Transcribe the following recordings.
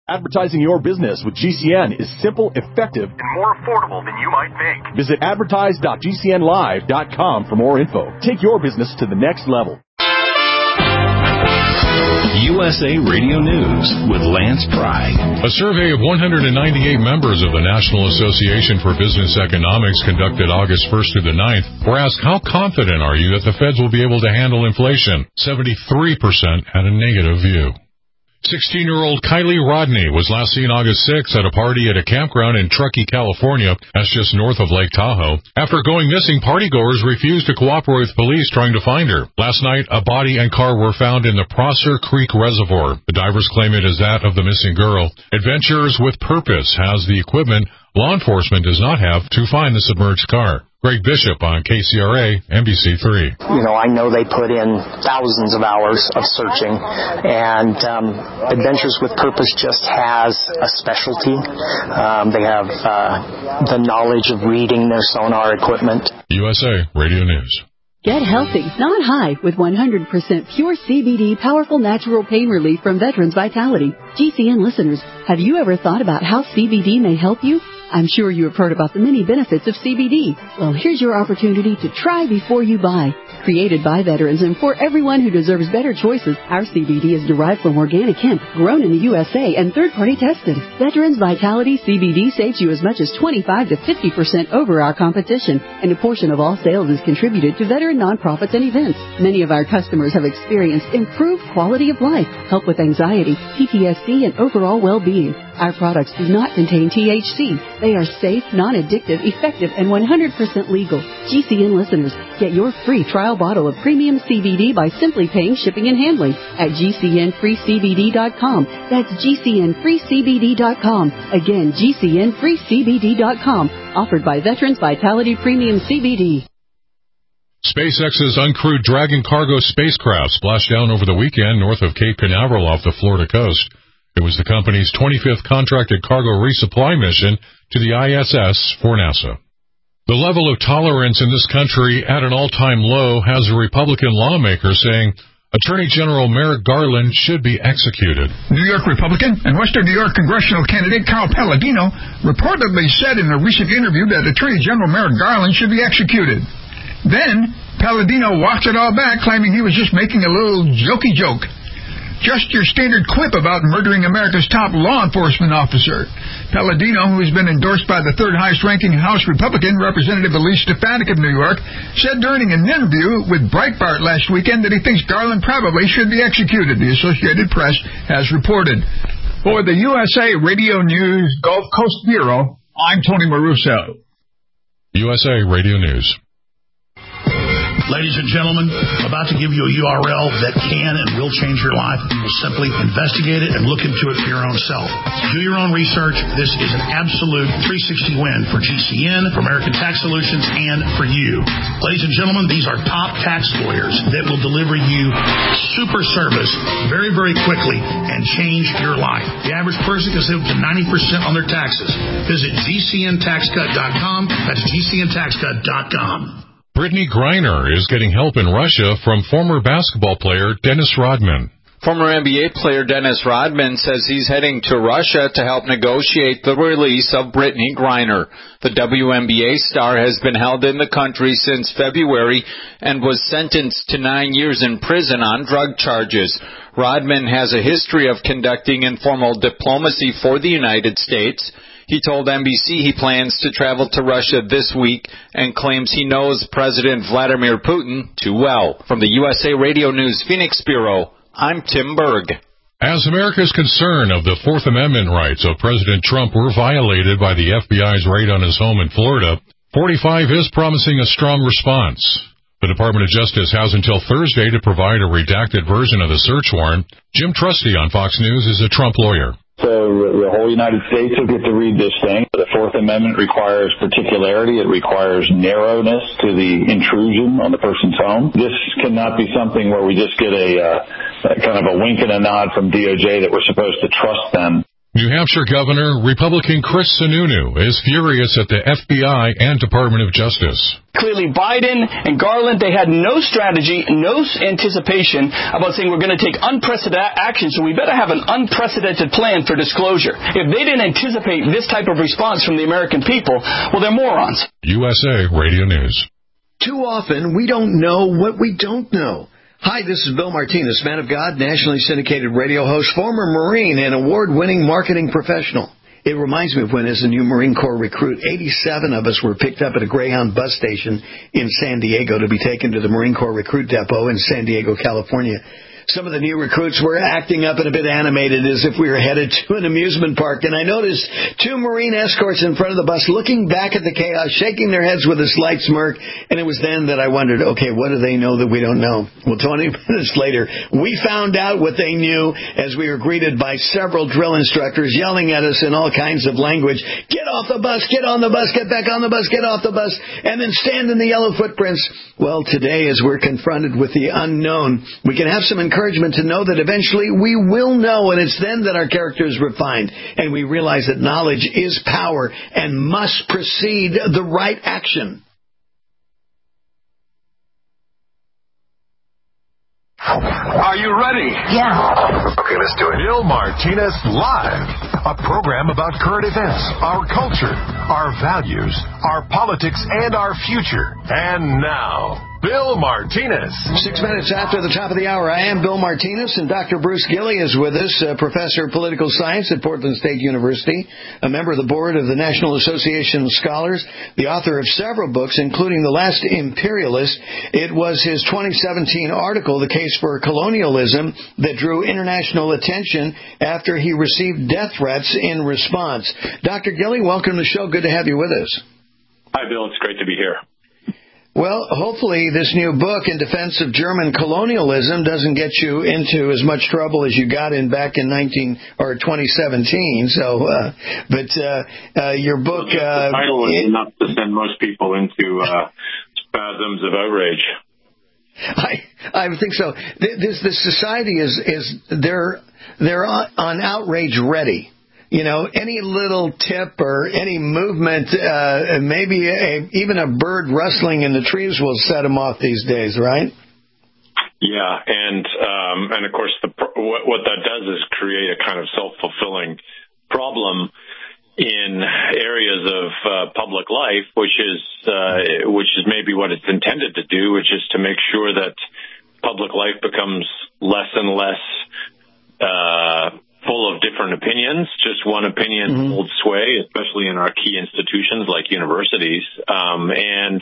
Advertising your business with GCN is simple, effective, and more affordable than you might think. Visit advertise.gcnlive.com for more info. Take your business to the next level. USA Radio News with Lance Pry. A survey of 198 members of the National Association for Business Economics conducted August 1st through the 9th were asked, how confident are you that the Feds will be able to handle inflation? 73% had a negative view. 16-year-old Kylie Rodney was last seen August 6th at a party at a campground in Truckee, California, that's just north of Lake Tahoe. After going missing, partygoers refused to cooperate with police trying to find her. Last night, a body and car were found in the Prosser Creek Reservoir. The divers claim it is that of the missing girl. Adventures with Purpose has the equipment law enforcement does not have to find the submerged car. Greg Bishop on KCRA, NBC3. I know they put in thousands of hours of searching, and Adventures with Purpose just has a specialty. They have the knowledge of reading their sonar equipment. USA Radio News. Get healthy, not high, with 100% pure CBD powerful natural pain relief from Veterans Vitality. GCN listeners, have you ever thought about how CBD may help you? I'm sure you have heard about the many benefits of CBD. Well, here's your opportunity to try before you buy. Created by veterans and for everyone who deserves better choices, our CBD is derived from organic hemp, grown in the USA, and third-party tested. Veterans Vitality CBD saves you as much as 25 to 50% over our competition, and a portion of all sales is contributed to veteran nonprofits and events. Many of our customers have experienced improved quality of life, help with anxiety, PTSD, and overall well-being. Our products do not contain THC. They are safe, non-addictive, effective, and 100% legal. GCN listeners, get your free trial bottle of premium CBD by simply paying shipping and handling at GCNFreeCBD.com. That's GCNFreeCBD.com. Again, GCNFreeCBD.com. Offered by Veterans Vitality Premium CBD. SpaceX's uncrewed Dragon cargo spacecraft splashed down over the weekend north of Cape Canaveral off the Florida coast. It was the company's 25th contracted cargo resupply mission to the ISS for NASA. The level of tolerance in this country at an all-time low has a Republican lawmaker saying Attorney General Merrick Garland should be executed. New York Republican and Western New York congressional candidate Carl Palladino reportedly said in a recent interview that Attorney General Merrick Garland should be executed. Then, Palladino walked it all back, claiming he was just making a little jokey joke. Just your standard quip about murdering America's top law enforcement officer. Palladino, who has been endorsed by the third highest-ranking House Republican, Representative Elise Stefanik of New York, said during an interview with Breitbart last weekend that he thinks Garland probably should be executed, the Associated Press has reported. For the USA Radio News Gulf Coast Bureau, I'm Tony Maruso. USA Radio News. Ladies and gentlemen, I'm about to give you a URL that can and will change your life. You will simply investigate it and look into it for your own self. Do your own research. This is an absolute 360 win for GCN, for American Tax Solutions, and for you. Ladies and gentlemen, these are top tax lawyers that will deliver you super service very, very quickly and change your life. The average person can save up to 90% on their taxes. Visit GCNTaxCut.com. That's GCNTaxCut.com. Brittany Griner is getting help in Russia from former basketball player Dennis Rodman. Former NBA player Dennis Rodman says he's heading to Russia to help negotiate the release of Brittany Griner. The WNBA star has been held in the country since February and was sentenced to 9 years in prison on drug charges. Rodman has a history of conducting informal diplomacy for the United States. He told NBC he plans to travel to Russia this week and claims he knows President Vladimir Putin too well. From the USA Radio News Phoenix Bureau, I'm Tim Berg. As America's concern of the Fourth Amendment rights of President Trump were violated by the FBI's raid on his home in Florida, 45 is promising a strong response. The Department of Justice has until Thursday to provide a redacted version of the search warrant. Jim Trusty on Fox News is a Trump lawyer. So the whole United States will get to read this thing. The Fourth Amendment requires particularity. It requires narrowness to the intrusion on the person's home. This cannot be something where we just get a kind of a wink and a nod from DOJ that we're supposed to trust them. New Hampshire Governor Republican Chris Sununu is furious at the FBI and Department of Justice. Clearly, Biden and Garland, they had no strategy, no anticipation about saying we're going to take unprecedented action, so we better have an unprecedented plan for disclosure. If they didn't anticipate this type of response from the American people, well, they're morons. USA Radio News. Too often, we don't know what we don't know. Hi, this is Bill Martinez, man of God, nationally syndicated radio host, former Marine, and award-winning marketing professional. It reminds me of when, as a new Marine Corps recruit, 87 of us were picked up at a Greyhound bus station in San Diego to be taken to the Marine Corps recruit depot in San Diego, California. Some of the new recruits were acting up and a bit animated as if we were headed to an amusement park. And I noticed two Marine escorts in front of the bus looking back at the chaos, shaking their heads with a slight smirk. And it was then that I wondered, okay, what do they know that we don't know? Well, 20 minutes later, we found out what they knew as we were greeted by several drill instructors yelling at us in all kinds of language. Get off the bus, get on the bus, get back on the bus, get off the bus, and then stand in the yellow footprints. Well, today, as we're confronted with the unknown, we can have some encouragement to know that eventually we will know, and it's then that our character is refined, and we realize that knowledge is power and must precede the right action. Are you ready? Yeah. Okay, let's do it. Bill Martinez Live, a program about current events, our culture, our values, our politics, and our future. And now, Bill Martinez. 6 minutes after the top of the hour, I am Bill Martinez, and Dr. Bruce Gilley is with us, a professor of political science at Portland State University, a member of the board of the National Association of Scholars, the author of several books, including The Last Imperialist. It was his 2017 article, The Case for Colonialism, that drew international attention after he received death threats in response. Dr. Gilley, welcome to the show. Good to have you with us. Hi, Bill. It's great to be here. Well, hopefully this new book in defense of German colonialism doesn't get you into as much trouble as you got in back in 2017. So, your book... the title is enough to send most people into spasms of outrage. I think so. This society they're on outrage ready. You know, any little tip or any movement, maybe even a bird rustling in the trees will set them off these days, right? Yeah, and of course, what that does is create a kind of self-fulfilling problem in areas of public life, which is maybe what it's intended to do, which is to make sure that public life becomes less and less full of different opinions. Just one opinion holds sway, especially in our key institutions like universities. And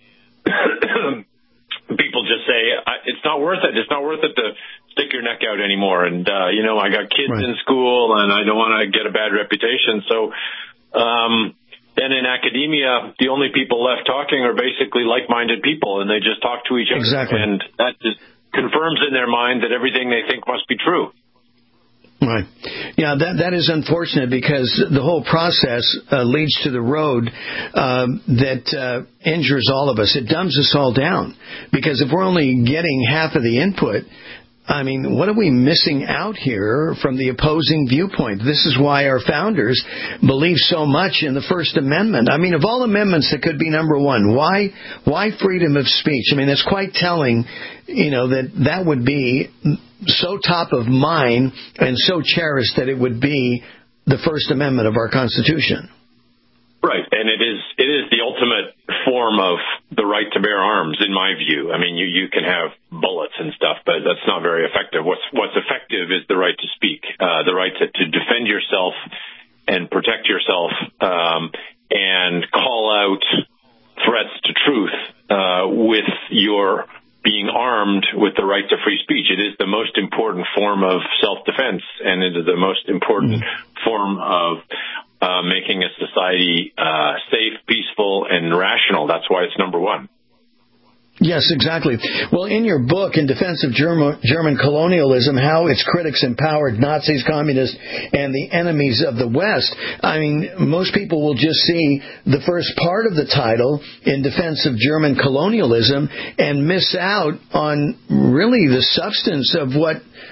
people just say, it's not worth it. It's not worth it to stick your neck out anymore. And, I got kids in school and I don't want to get a bad reputation. So, then in academia, the only people left talking are basically like-minded people, and they just talk to each other. Exactly. And that just confirms in their mind that everything they think must be true. Right. Yeah, that is unfortunate because the whole process leads to the road that injures all of us. It dumbs us all down because if we're only getting half of the input, I mean, what are we missing out here from the opposing viewpoint? This is why our founders believe so much in the First Amendment. I mean, of all amendments, that could be number one. Why freedom of speech? I mean, it's quite telling, that would be so top of mind and so cherished that it would be the First Amendment of our Constitution. Right, and it is the ultimate form of the right to bear arms, in my view. I mean, you can have bullets and stuff, but that's not very effective. What's effective is the right to speak, the right to defend yourself and protect yourself, and call out threats to truth with your being armed with the right to free speech. It is the most important form of self-defense, and it is the most important form of making a society safe, peaceful, and rational. That's why it's number one. Yes, exactly. Well, in your book, In Defense of German Colonialism, How Its Critics Empowered Nazis, Communists, and the Enemies of the West, I mean, most people will just see the first part of the title, In Defense of German Colonialism, and miss out on really the substance of what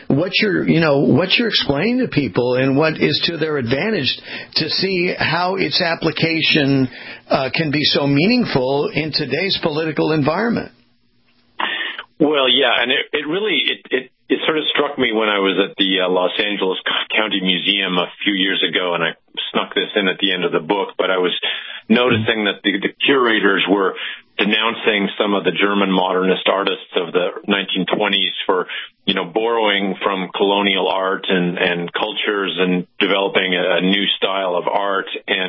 what you're explaining to people and what is to their advantage to see how its application can be so meaningful in today's political environment. Well, yeah, and it really sort of struck me when I was at the Los Angeles County Museum a few years ago, and I snuck this in at the end of the book, but I was noticing that the curators were denouncing some of the German modernist artists of the 1920s for, borrowing from colonial art and cultures and developing a new style of art. And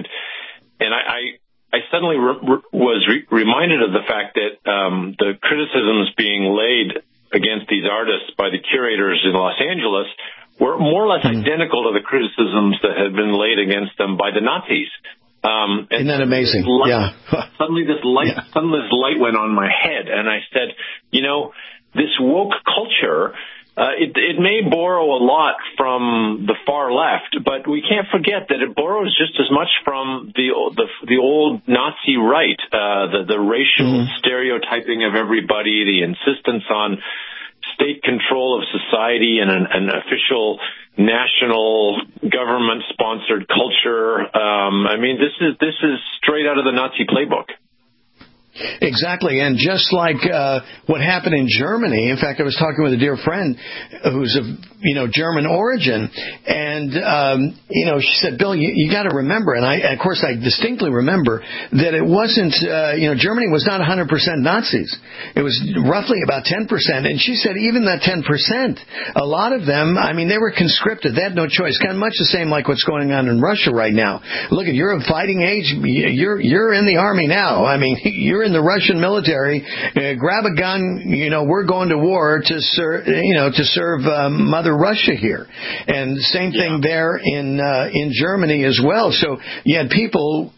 I suddenly was reminded of the fact that the criticisms being laid against these artists by the curators in Los Angeles were more or less identical to the criticisms that had been laid against them by the Nazis. Isn't that amazing? Suddenly this light went on my head, and I said, this woke culture, it may borrow a lot from the far left, but we can't forget that it borrows just as much from the old Nazi right, the racial stereotyping of everybody, the insistence on state control of society and an official national government-sponsored culture. This is straight out of the Nazi playbook. Exactly, and just like what happened in Germany. In fact, I was talking with a dear friend who's of German origin, and she said, "Bill, you got to remember," and of course I distinctly remember that it wasn't Germany was not 100% Nazis. It was roughly about 10%, and she said even that 10%, a lot of them, they were conscripted. They had no choice. Kind of much the same like what's going on in Russia right now. Look, if you're of fighting age, you're in the army now. You're in the Russian military. Grab a gun. We're going to war to serve Mother Russia here. And same thing there in Germany as well. So you had people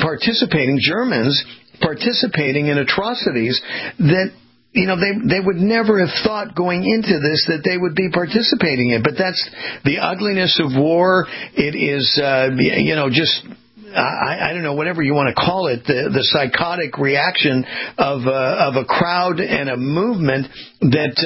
Germans participating in atrocities that they would never have thought going into this that they would be participating in. But that's the ugliness of war. It is just. I don't know, whatever you want to call it, the psychotic reaction of a crowd and a movement that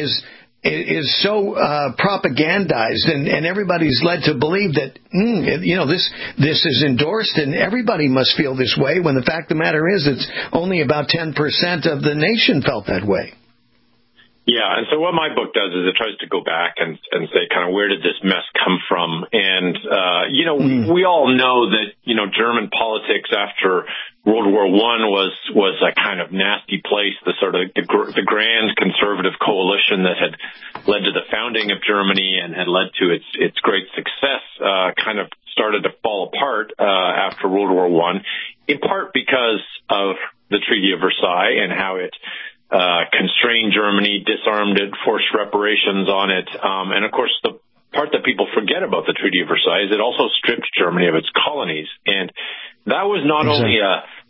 is so propagandized, and everybody's led to believe that this is endorsed and everybody must feel this way, when the fact of the matter is it's only about 10% of the nation felt that way. Yeah, and so what my book does is it tries to go back and say kind of where did this mess come from? And, we all know that, German politics after World War I was a kind of nasty place, the sort of the grand conservative coalition that had led to the founding of Germany and had led to its great success, kind of started to fall apart after World War I, in part because of the Treaty of Versailles and how it constrained Germany, disarmed it, forced reparations on it. And of course, the part that people forget about the Treaty of Versailles is it also stripped Germany of its colonies. And that was not only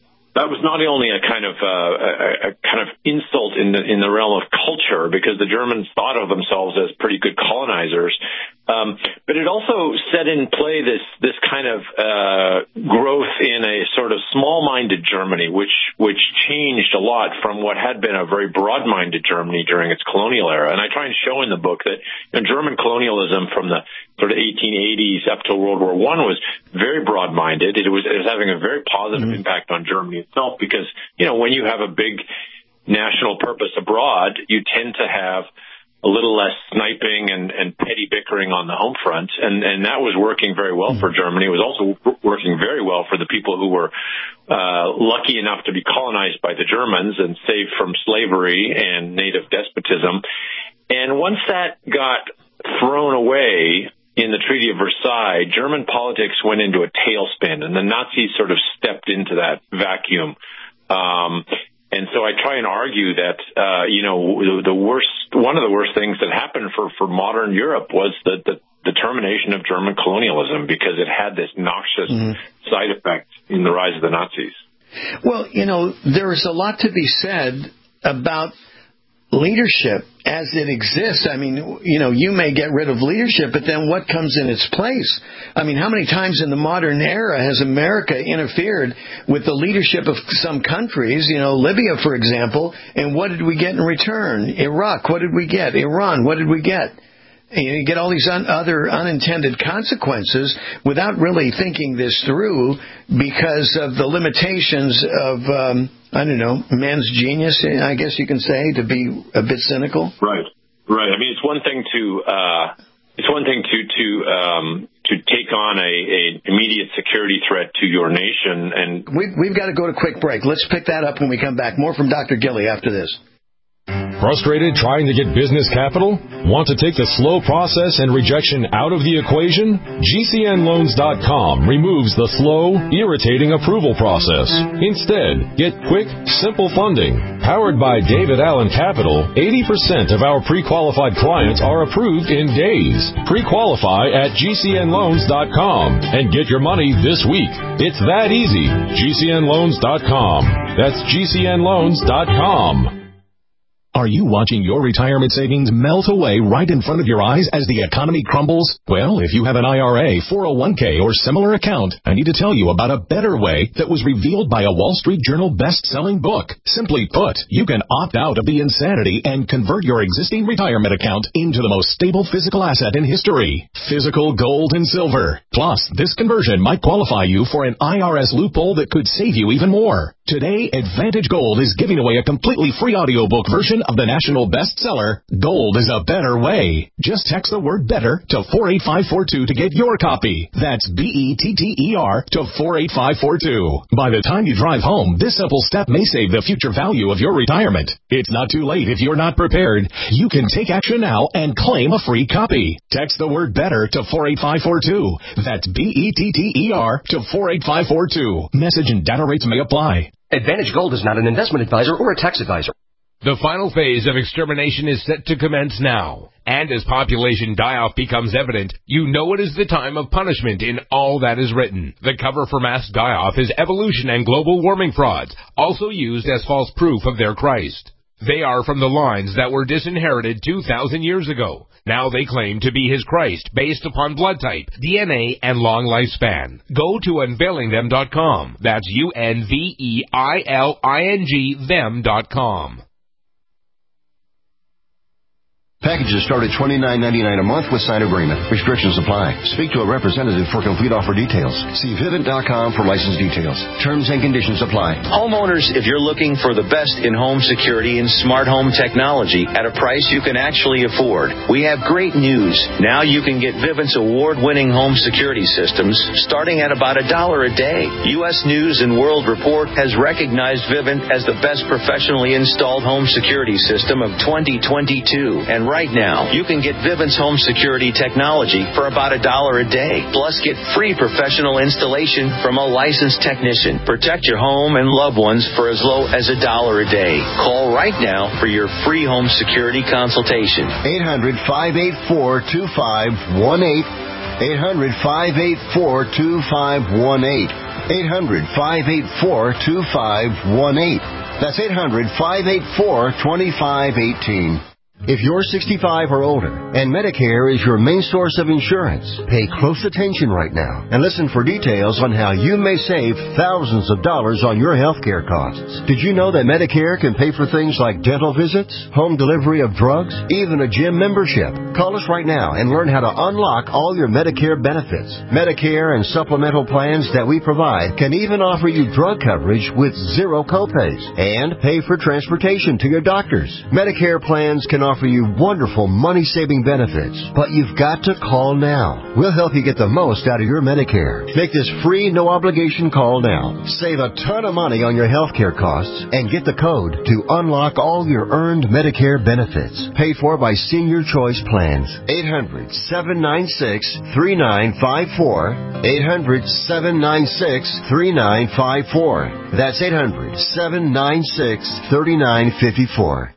a kind of insult in the realm of culture, because the Germans thought of themselves as pretty good colonizers. But it also set in play this kind of growth in a sort of small-minded Germany, which changed a lot from what had been a very broad-minded Germany during its colonial era. And I try and show in the book that German colonialism from the sort of 1880s up to World War I was very broad-minded. It was having a very positive impact on Germany itself, because when you have a big national purpose abroad, you tend to have a little less sniping and petty bickering on the home front. And that was working very well for Germany. It was also working very well for the people who were lucky enough to be colonized by the Germans and saved from slavery and native despotism. And once that got thrown away in the Treaty of Versailles, German politics went into a tailspin, and the Nazis sort of stepped into that vacuum. And so I try and argue that, one of the worst things that happened for modern Europe was the termination of German colonialism, because it had this noxious side effect in the rise of the Nazis. Well, there is a lot to be said about leadership as it exists. You may get rid of leadership, but then what comes in its place? How many times in the modern era has America interfered with the leadership of some countries? Libya, for example, and what did we get in return? Iraq, what did we get? Iran, what did we get? You get all these other unintended consequences without really thinking this through because of the limitations of, man's genius, I guess you can say, to be a bit cynical. Right. I mean, it's one thing to take on a immediate security threat to your nation, and we've got to go to quick break. Let's pick that up when we come back. More from Dr. Gilley after this. Frustrated trying to get business capital? Want to take the slow process and rejection out of the equation? GCNloans.com removes the slow, irritating approval process. Instead, get quick, simple funding. Powered by David Allen Capital, 80% of our pre-qualified clients are approved in days. Pre-qualify at GCNloans.com and get your money this week. It's that easy. GCNloans.com. That's GCNloans.com. Are you watching your retirement savings melt away right in front of your eyes as the economy crumbles? Well, if you have an IRA, 401k, or similar account, I need to tell you about a better way that was revealed by a Wall Street Journal best-selling book. Simply put, you can opt out of the insanity and convert your existing retirement account into the most stable physical asset in history, physical gold and silver. Plus, this conversion might qualify you for an IRS loophole that could save you even more. Today, Advantage Gold is giving away a completely free audiobook version of the national bestseller, Gold is a Better Way. Just text the word better to 48542 to get your copy. That's BETTER to 48542. By the time you drive home, this simple step may save the future value of your retirement. It's not too late if you're not prepared. You can take action now and claim a free copy. Text the word better to 48542. That's BETTER to 48542. Message and data rates may apply. Advantage Gold is not an investment advisor or a tax advisor. The final phase of extermination is set to commence now. And as population die-off becomes evident, you know it is the time of punishment in all that is written. The cover for mass die-off is evolution and global warming frauds, also used as false proof of their Christ. They are from the lines that were disinherited 2,000 years ago. Now they claim to be his Christ based upon blood type, DNA, and long lifespan. Go to unveilingthem.com. That's UNVEILING them.com. Packages start at $29.99 a month with signed agreement. Restrictions apply. Speak to a representative for complete offer details. See Vivint.com for license details. Terms and conditions apply. Homeowners, if you're looking for the best in home security and smart home technology at a price you can actually afford, we have great news. Now you can get Vivint's award-winning home security systems starting at about $1 a day. U.S. News and World Report has recognized Vivint as the best professionally installed home security system of 2022. And right now, you can get Vivint's home security technology for about $1 a day. Plus, get free professional installation from a licensed technician. Protect your home and loved ones for as low as $1 a day. Call right now for your free home security consultation. 800-584-2518. 800-584-2518. 800-584-2518. That's 800-584-2518. If you're 65 or older and Medicare is your main source of insurance, pay close attention right now and listen for details on how you may save thousands of dollars on your health care costs. Did you know that Medicare can pay for things like dental visits, home delivery of drugs, even a gym membership? Call us right now and learn how to unlock all your Medicare benefits. Medicare and supplemental plans that we provide can even offer you drug coverage with zero copays and pay for transportation to your doctors. Medicare plans can offer you wonderful money-saving benefits, but you've got to call now. We'll help you get the most out of your Medicare. Make this free, no-obligation call now. Save a ton of money on your health care costs and get the code to unlock all your earned Medicare benefits. Paid for by Senior Choice Plans. 800-796-3954. 800-796-3954. That's 800-796-3954.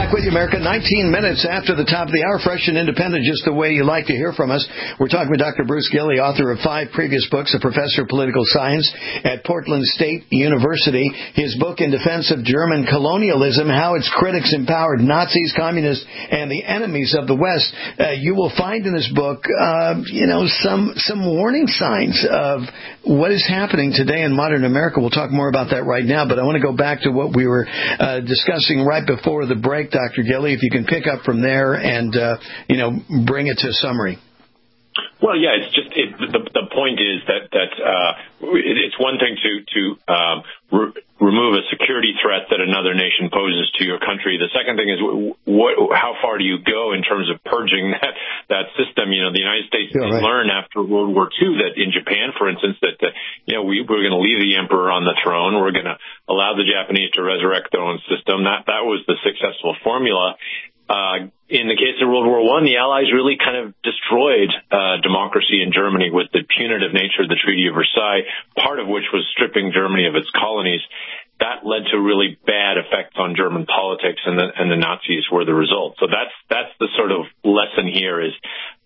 back with you, America. 19 minutes after the top of the hour, fresh and independent, just the way you like to hear from us. We're talking with Dr. Bruce Gilley, author of 5 previous books, a professor of political science at Portland State University. His book, In Defense of German Colonialism, How Its Critics Empowered Nazis, Communists, and the Enemies of the West. You will find in this book, some warning signs of what is happening today in modern America. We'll talk more about that right now, but I want to go back to what we were discussing right before the break, Dr. Gilley. If you can pick up from there and, bring it to a summary. Well, yeah, it's just the point is that it's one thing to remove a security threat that another nation poses to your country. The second thing is how far do you go in terms of purging that system? The United States learned after World War II that in Japan, for instance, that we're going to leave the emperor on the throne. We're going to allow the Japanese to resurrect their own system. That was the successful formula. In the case of World War I, the Allies really kind of destroyed democracy in Germany with the punitive nature of the Treaty of Versailles, part of which was stripping Germany of its colonies. That led to really bad effects on German politics, and the Nazis were the result. So that's the sort of lesson here is,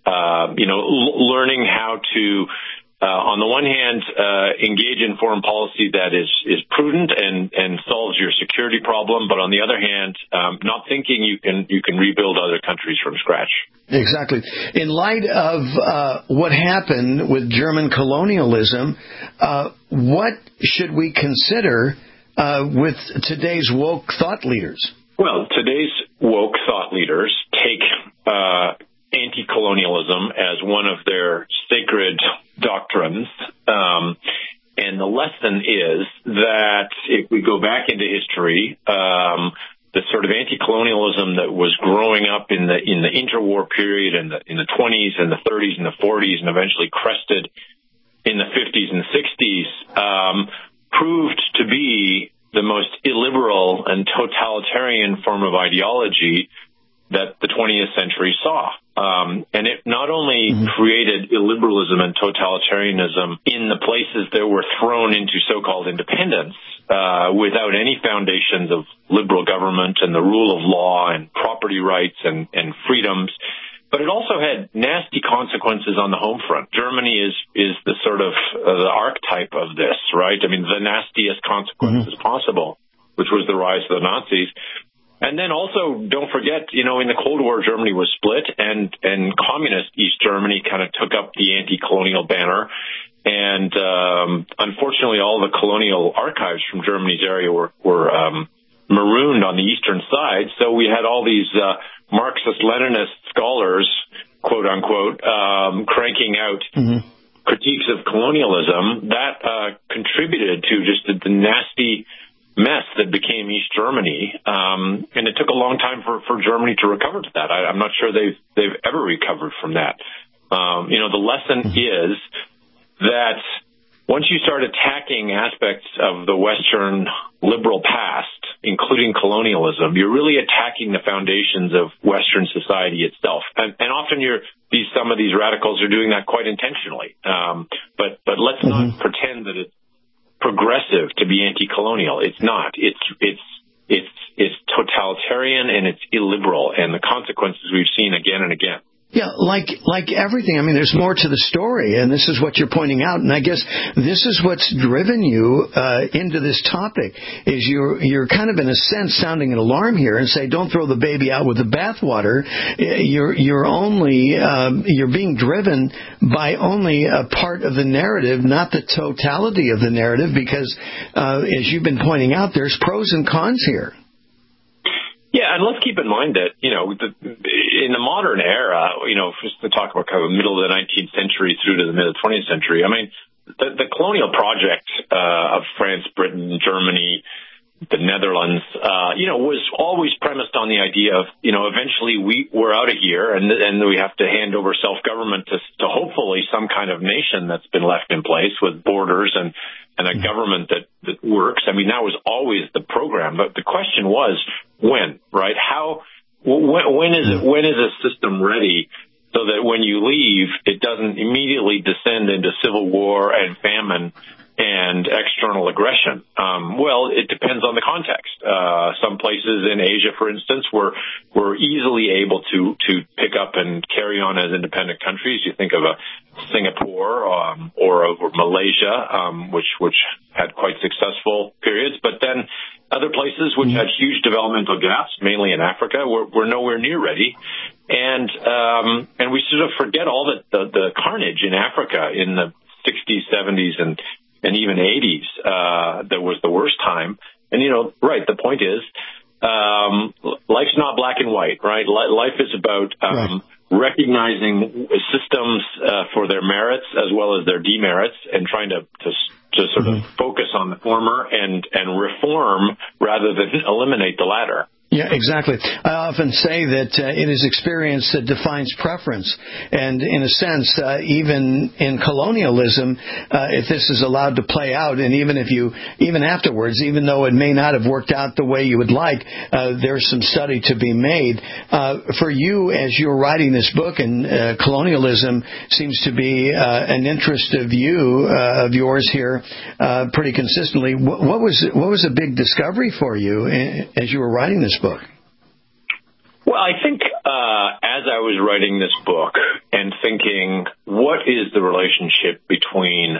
learning how to, on the one hand, engage in foreign policy that is prudent and solves your security problem, but on the other hand, not thinking you can rebuild other countries from scratch. Exactly. In light of what happened with German colonialism, what should we consider with today's woke thought leaders? Well, today's woke thought leaders take anti-colonialism as one of their sacred doctrines. And the lesson is that if we go back into history, the sort of anti-colonialism that was growing up in the interwar period in the 20s and the 30s and the 40s and eventually crested in the 50s and 60s proved to be the most illiberal and totalitarian form of ideology that the 20th century saw. And it not only created illiberalism and totalitarianism in the places that were thrown into so-called independence without any foundations of liberal government and the rule of law and property rights and freedoms, but it also had nasty consequences on the home front. Germany is the sort of the archetype of this, right? I mean, the nastiest consequences possible, which was the rise of the Nazis. And then also, don't forget, in the Cold War, Germany was split, and communist East Germany kind of took up the anti-colonial banner. And unfortunately, all the colonial archives from Germany's area were marooned on the eastern side. So we had all these Marxist-Leninist scholars, quote unquote, cranking out critiques of colonialism. That contributed to just the nasty mess that became East Germany, and it took a long time for Germany to recover to that. I'm not sure they've ever recovered from that. The lesson is that once you start attacking aspects of the Western liberal past, including colonialism, you're really attacking the foundations of Western society itself. And often some of these radicals are doing that quite intentionally. But let's not pretend that it's progressive to be anti-colonial. It's not. It's totalitarian and it's illiberal, and the consequences we've seen again and again. Yeah, like everything. I mean, there's more to the story, and this is what you're pointing out. And I guess this is what's driven you into this topic. Is you're kind of in a sense sounding an alarm here and say, don't throw the baby out with the bathwater. You're being driven by only a part of the narrative, not the totality of the narrative, because as you've been pointing out, there's pros and cons here. Yeah, and let's keep in mind that, in the modern era, just to talk about kind of the middle of the 19th century through to the mid of the 20th century, I mean, the colonial project of France, Britain, Germany, the Netherlands, was always premised on the idea of, eventually we're out of here and we have to hand over self-government to hopefully some kind of nation that's been left in place with borders and a government that works. I mean, that was always the program. But the question was, when, right? When is a system ready so that when you leave, it doesn't immediately descend into civil war and famine and external aggression? Well, it depends on the context. Some places in Asia, for instance, were easily able to pick up and carry on as independent countries. You think of Singapore or Malaysia, which had quite successful periods, but then other places which had huge developmental gaps, mainly in Africa, were nowhere near ready. And we sort of forget all the carnage in Africa in the 60s, 70s, and even 80s. That was the worst time. And, right, the point is, life's not black and white, right? Life is about recognizing systems for their merits as well as their demerits and trying to sort of focus on the former and reform rather than eliminate the latter. Yeah, exactly. I often say that it is experience that defines preference. And in a sense, even in colonialism, if this is allowed to play out, and even afterwards, even though it may not have worked out the way you would like, there's some study to be made. For you, as you're writing this book, and colonialism seems to be an interest of yours here pretty consistently, what was a big discovery for you as you were writing this book? Well, I think as I was writing this book and thinking, what is the relationship between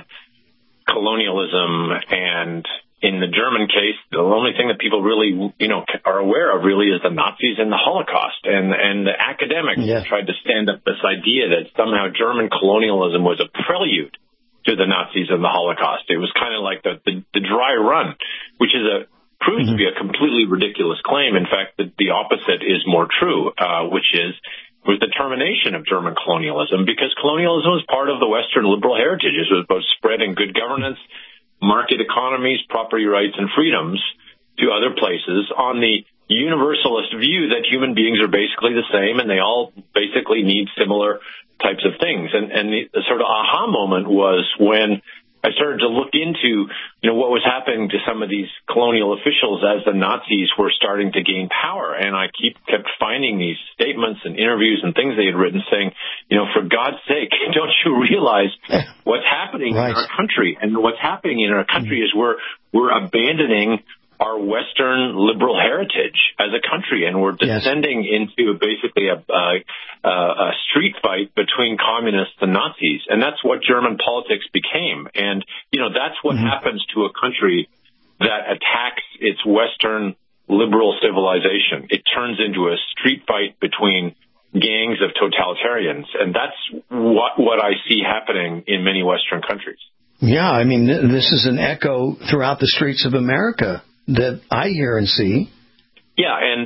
colonialism and, in the German case, the only thing that people really, are aware of really is the Nazis and the Holocaust. And the academics tried to stand up this idea that somehow German colonialism was a prelude to the Nazis and the Holocaust. It was kind of like the dry run, which is proves to be a completely ridiculous claim. In fact, the opposite is more true, which was the termination of German colonialism, because colonialism was part of the Western liberal heritage. It was about spreading good governance, market economies, property rights, and freedoms to other places on the universalist view that human beings are basically the same and they all basically need similar types of things. And the sort of aha moment was when I started to look into, what was happening to some of these colonial officials as the Nazis were starting to gain power. And I kept finding these statements and interviews and things they had written saying, for God's sake, don't you realize what's happening in our country? And what's happening in our country is we're abandoning our Western liberal heritage as a country, and we're descending into basically a street fight between communists and Nazis, and that's what German politics became. And that's what happens to a country that attacks its Western liberal civilization. It turns into a street fight between gangs of totalitarians, and that's what I see happening in many Western countries. Yeah, I mean, this is an echo throughout the streets of America that I hear and see. Yeah, and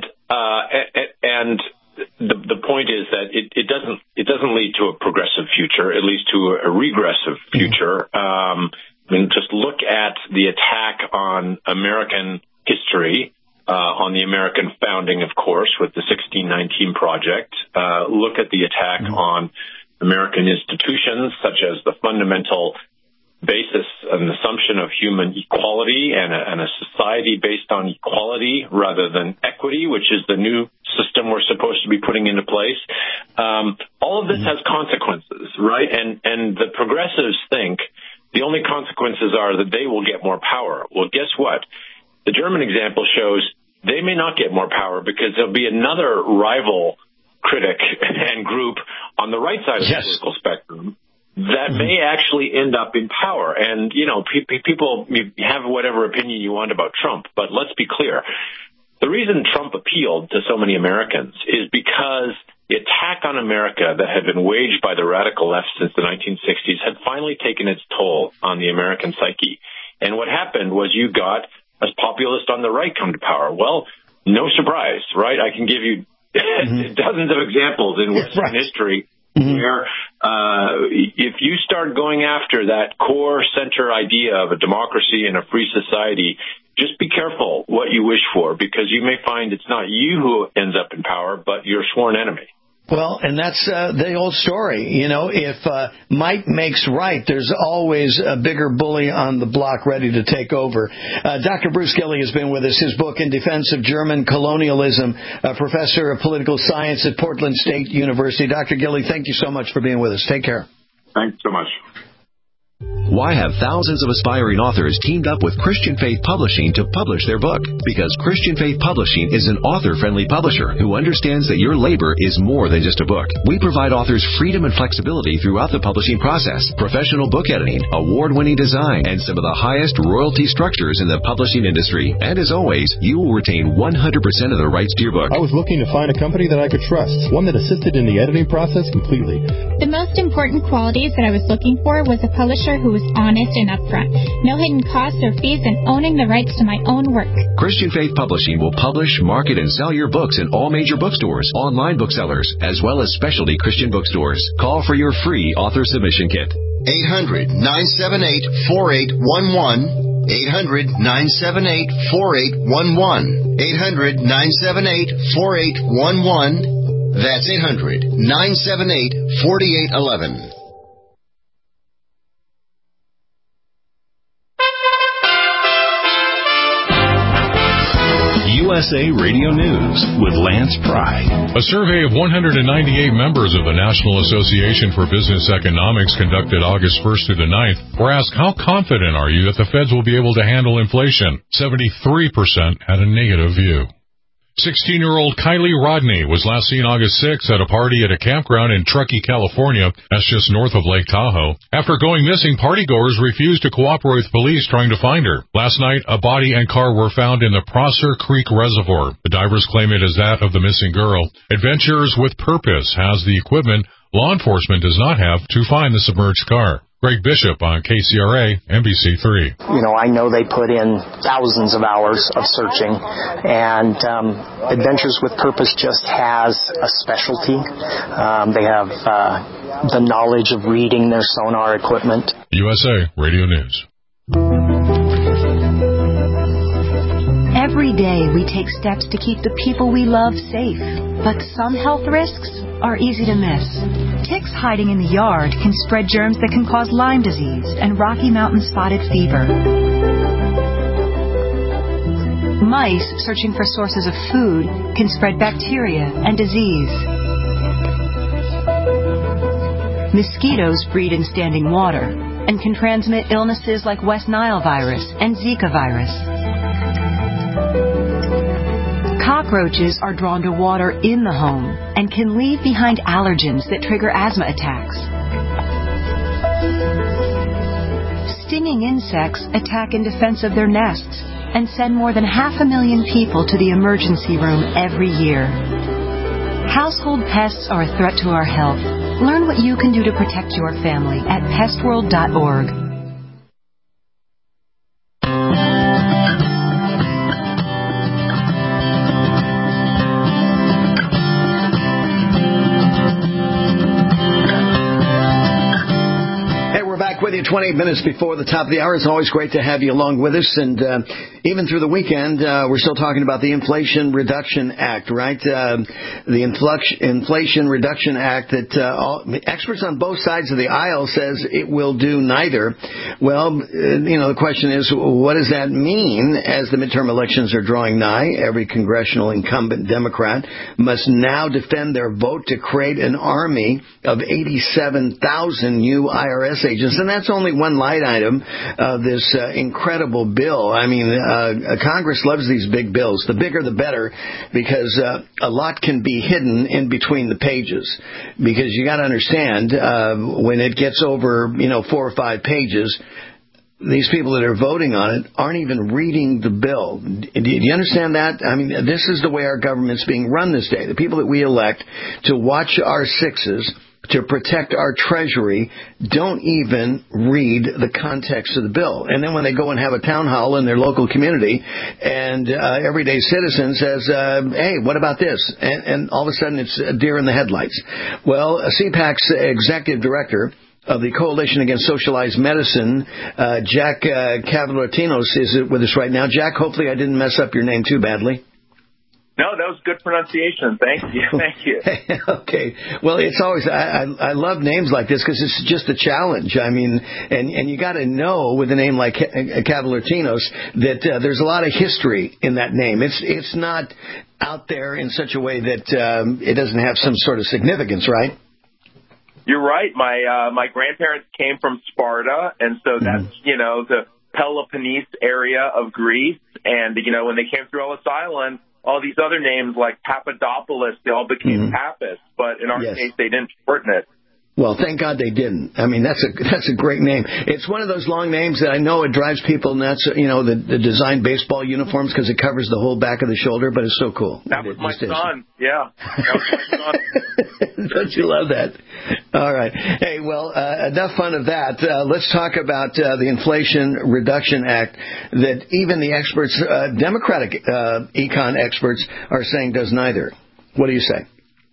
the point is that it doesn't lead to a progressive future. It leads to a regressive future. Just look at the attack on American history, on the American founding, of course, with the 1619 Project. Look at the attack on American institutions, such as the fundamental basis, an assumption of human equality and a society based on equality rather than equity, which is the new system we're supposed to be putting into place. All of this has consequences, right? And the progressives think the only consequences are that they will get more power. Well, guess what? The German example shows they may not get more power because there'll be another rival critic and group on the right side of the political spectrum that may actually end up in power. And, people have whatever opinion you want about Trump, but let's be clear. The reason Trump appealed to so many Americans is because the attack on America that had been waged by the radical left since the 1960s had finally taken its toll on the American psyche. And what happened was you got a populist on the right come to power. Well, no surprise, right? I can give you dozens of examples in Western history where if you start going after that core center idea of a democracy and a free society, just be careful what you wish for, because you may find it's not you who ends up in power, but your sworn enemy. Well, and that's the old story. If might makes right, there's always a bigger bully on the block ready to take over. Dr. Bruce Gilley has been with us. His book, In Defense of German Colonialism, professor of political science at Portland State University. Dr. Gilley, thank you so much for being with us. Take care. Thanks so much. Why have thousands of aspiring authors teamed up with Christian Faith Publishing to publish their book? Because Christian Faith Publishing is an author-friendly publisher who understands that your labor is more than just a book. We provide authors freedom and flexibility throughout the publishing process, professional book editing, award-winning design, and some of the highest royalty structures in the publishing industry. And as always, you will retain 100% of the rights to your book. I was looking to find a company that I could trust, one that assisted in the editing process completely. The most important qualities that I was looking for was a publisher who was honest and upfront. No hidden costs or fees, and owning the rights to my own work. Christian Faith Publishing will publish, market, and sell your books in all major bookstores, online booksellers, as well as specialty Christian bookstores. Call for your free author submission kit. 800-978-4811. 800-978-4811. 800-978-4811. That's 800-978-4811. USA Radio News with Lance Pry. A survey of 198 members of the National Association for Business Economics conducted August 1st through the 9th were asked, how confident are you that the feds will be able to handle inflation? 73% had a negative view. 16-year-old Kylie Rodney was last seen August 6th at a party at a campground in Truckee, California. That's just north of Lake Tahoe. After going missing, partygoers refused to cooperate with police trying to find her. Last night, a body and car were found in the Prosser Creek Reservoir. The divers claim it is that of the missing girl. Adventurers with Purpose has the equipment law enforcement does not have to find the submerged car. Greg Bishop on KCRA, NBC3. I know they put in thousands of hours of searching, and Adventures with Purpose just has a specialty. They have the knowledge of reading their sonar equipment. USA Radio News. Every day we take steps to keep the people we love safe, but some health risks are easy to miss. Ticks hiding in the yard can spread germs that can cause Lyme disease and Rocky Mountain spotted fever. Mice searching for sources of food can spread bacteria and disease. Mosquitoes breed in standing water and can transmit illnesses like West Nile virus and Zika virus. Cockroaches are drawn to water in the home and can leave behind allergens that trigger asthma attacks. Stinging insects attack in defense of their nests and send more than 500,000 people to the emergency room every year. Household pests are a threat to our health. Learn what you can do to protect your family at pestworld.org. With you 28 minutes before the top of the hour. It's always great to have you along with us. And even through the weekend, we're still talking about the Inflation Reduction Act, right? The Inflation Reduction Act that experts on both sides of the aisle says it will do neither. Well, the question is, what does that mean as the midterm elections are drawing nigh? Every congressional incumbent Democrat must now defend their vote to create an army of 87,000 new IRS agents. And that's only one line item of this incredible bill. I mean, Congress loves these big bills. The bigger the better, because a lot can be hidden in between the pages. Because you got to understand, when it gets over, 4 or 5 pages, these people that are voting on it aren't even reading the bill. Do you understand that? I mean, this is the way our government's being run this day. The people that we elect to watch our sixes, to protect our treasury, don't even read the context of the bill. And then when they go and have a town hall in their local community, and everyday citizen says, hey, what about this? And all of a sudden it's a deer in the headlights. Well, CPAC's executive director of the Coalition Against Socialized Medicine, Jack Cavallatinos, is with us right now. Jack, hopefully I didn't mess up your name too badly. No, that was good pronunciation. Thank you. Thank you. Okay. Well, it's always, I love names like this because it's just a challenge. I mean, and you got to know with a name like Cavallatinos that there's a lot of history in that name. It's not out there in such a way that it doesn't have some sort of significance, right? You're right. My grandparents came from Sparta, and so that's, the Peloponnese area of Greece. And, when they came through Ellis Island, all these other names like Papadopoulos, they all became Pappas. But in our case, they didn't shorten it. Well, thank God they didn't. I mean, that's a great name. It's one of those long names that I know it drives people nuts, the design baseball uniforms because it covers the whole back of the shoulder, but it's so cool. That was my son. Yeah. That was my son. Don't you love that? All right. Hey, well, enough fun of that. Let's talk about the Inflation Reduction Act that even the experts, Democratic econ experts, are saying does neither. What do you say?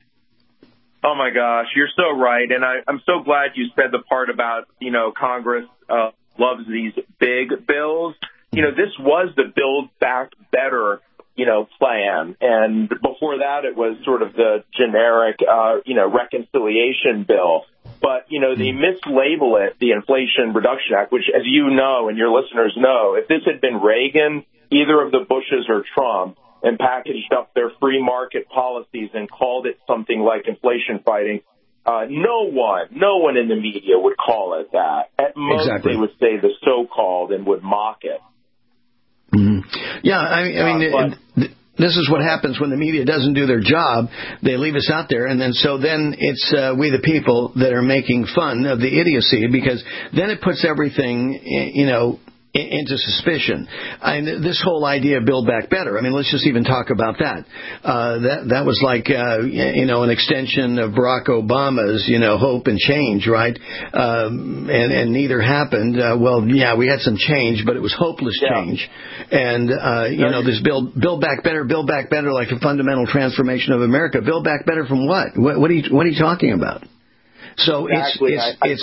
Oh, my gosh, you're so right. And I'm so glad you said the part about, Congress loves these big bills. This was the Build Back Better, plan. And before that, it was sort of the generic, reconciliation bill. But, they mislabel it, the Inflation Reduction Act, which, as you know and your listeners know, if this had been Reagan, either of the Bushes or Trump, and packaged up their free market policies and called it something like inflation fighting, no one in the media would call it that. At most, they would say the so-called and would mock it. Mm-hmm. Yeah, I mean, this is what happens when the media doesn't do their job. They leave us out there, and then it's we the people that are making fun of the idiocy, because then it puts everything, into suspicion. This whole idea of Build Back Better, let's just even talk about that. That was like, an extension of Barack Obama's, hope and change, right? And neither happened. We had some change, but it was hopeless change. And, this Build Back Better, like a fundamental transformation of America. Build Back Better from what? What are you talking about? So exactly.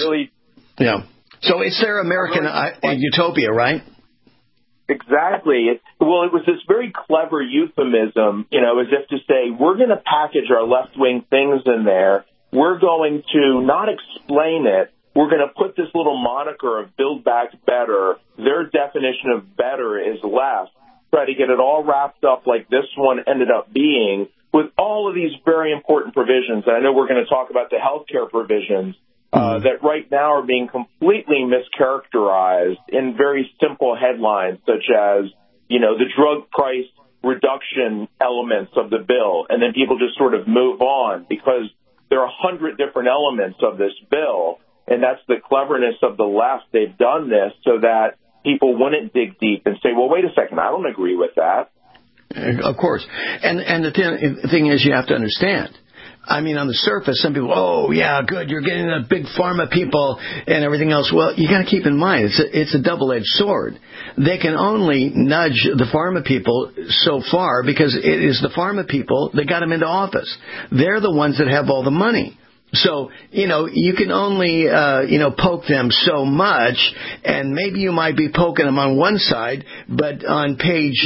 So it's their American utopia, right? Exactly. It was this very clever euphemism, as if to say, we're going to package our left-wing things in there. We're going to not explain it. We're going to put this little moniker of Build Back Better. Their definition of better is left. Try to get it all wrapped up like this one ended up being, with all of these very important provisions. And I know we're going to talk about the health care provisions. That right now are being completely mischaracterized in very simple headlines, such as, the drug price reduction elements of the bill. And then people just sort of move on because there are 100 different elements of this bill. And that's the cleverness of the left. They've done this so that people wouldn't dig deep and say, well, wait a second, I don't agree with that. Of course. And the thing is, you have to understand. On the surface, some people, oh, yeah, good, you're getting the big pharma people and everything else. Well, you got to keep in mind, it's a double-edged sword. They can only nudge the pharma people so far because it is the pharma people that got them into office. They're the ones that have all the money. So, you can only, poke them so much, and maybe you might be poking them on one side, but on page,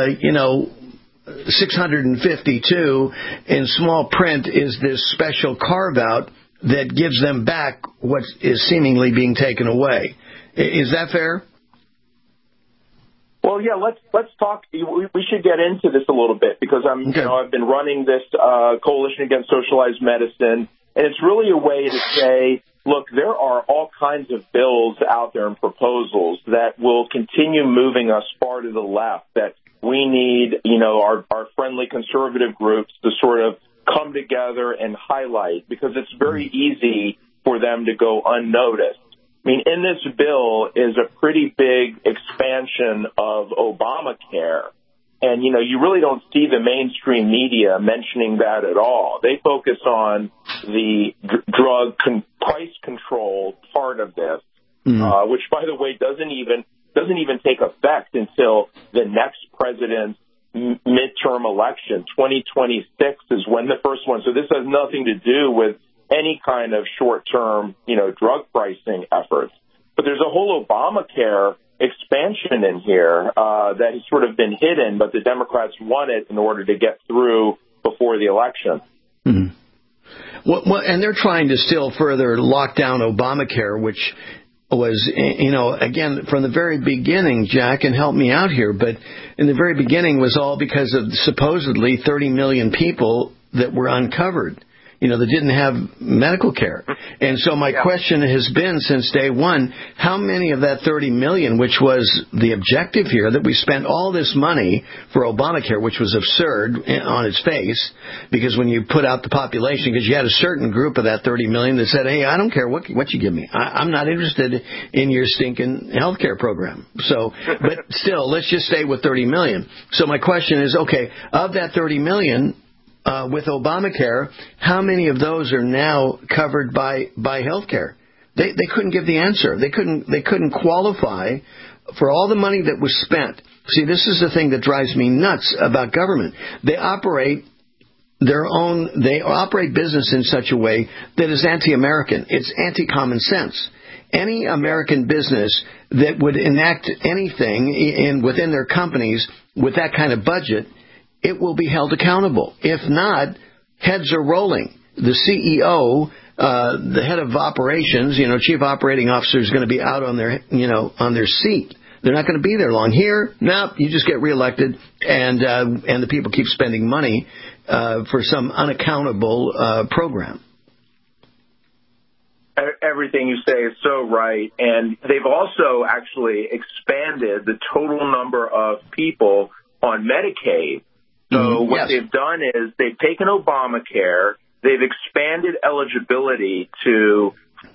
652 in small print is this special carve-out that gives them back what is seemingly being taken away. Is that fair? Well, yeah, let's talk. We should get into this a little bit because I've been running this Coalition Against Socialized Medicine, and it's really a way to say, look, there are all kinds of bills out there and proposals that will continue moving us far to the left, that we need, our friendly conservative groups to sort of come together and highlight, because it's very easy for them to go unnoticed. In this bill is a pretty big expansion of Obamacare. And, you really don't see the mainstream media mentioning that at all. They focus on the drug price control part of this, which, by the way, doesn't even take effect until the next president's midterm election. 2026 is when the first one. So this has nothing to do with any kind of short-term, drug pricing efforts. But there's a whole Obamacare expansion in here that has sort of been hidden, but the Democrats want it in order to get through before the election. Mm-hmm. Well, and they're trying to still further lock down Obamacare, which was, again, from the very beginning, Jack, and help me out here, but in the very beginning was all because of supposedly 30 million people that were uncovered. that didn't have medical care. And so my question has been since day one, how many of that 30 million, which was the objective here, that we spent all this money for Obamacare, which was absurd on its face, because when you put out the population, because you had a certain group of that 30 million that said, hey, I don't care what you give me. I'm not interested in your stinking health care program. So, but still, let's just stay with 30 million. So my question is, okay, of that 30 million, with Obamacare, how many of those are now covered by health care? They couldn't give the answer. They couldn't qualify for all the money that was spent. See, this is the thing that drives me nuts about government. They operate business in such a way that is anti-American. It's anti-common sense. Any American business that would enact anything within their companies with that kind of budget, it will be held accountable. If not, heads are rolling. The CEO, the head of operations, chief operating officer is going to be out on their seat. They're not going to be there long. Here, no, you just get reelected, and the people keep spending money for some unaccountable program. Everything you say is so right, and they've also actually expanded the total number of people on Medicaid. So what they've done is they've taken Obamacare, they've expanded eligibility to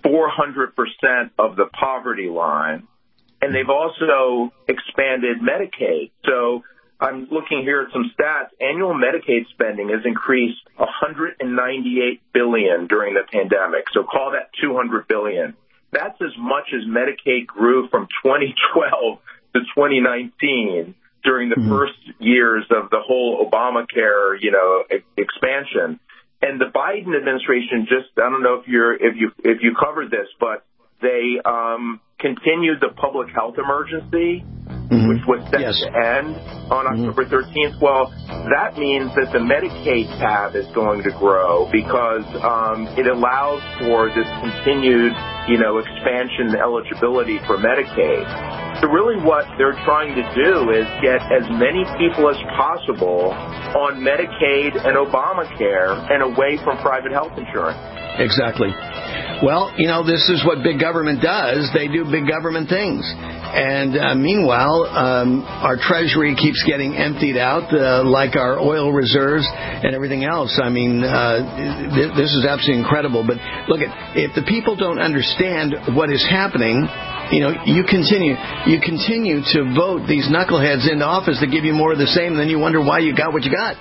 400% of the poverty line, and they've also expanded Medicaid. So I'm looking here at some stats. Annual Medicaid spending has increased $198 billion during the pandemic. So call that $200 billion. That's as much as Medicaid grew from 2012 to 2019 during the first years of the whole Obamacare, expansion. And the Biden administration I don't know if you covered this, but they continued the public health emergency, which was set to end on October 13th. Well, that means that the Medicaid tab is going to grow because it allows for this continued, expansion eligibility for Medicaid. So really what they're trying to do is get as many people as possible on Medicaid and Obamacare and away from private health insurance. Exactly. Well, this is what big government does. They do big government things. And meanwhile, our treasury keeps getting emptied out, like our oil reserves and everything else. I mean, this is absolutely incredible. But look, if the people don't understand what is happening, you continue to vote these knuckleheads into office that give you more of the same, and then you wonder why you got what you got.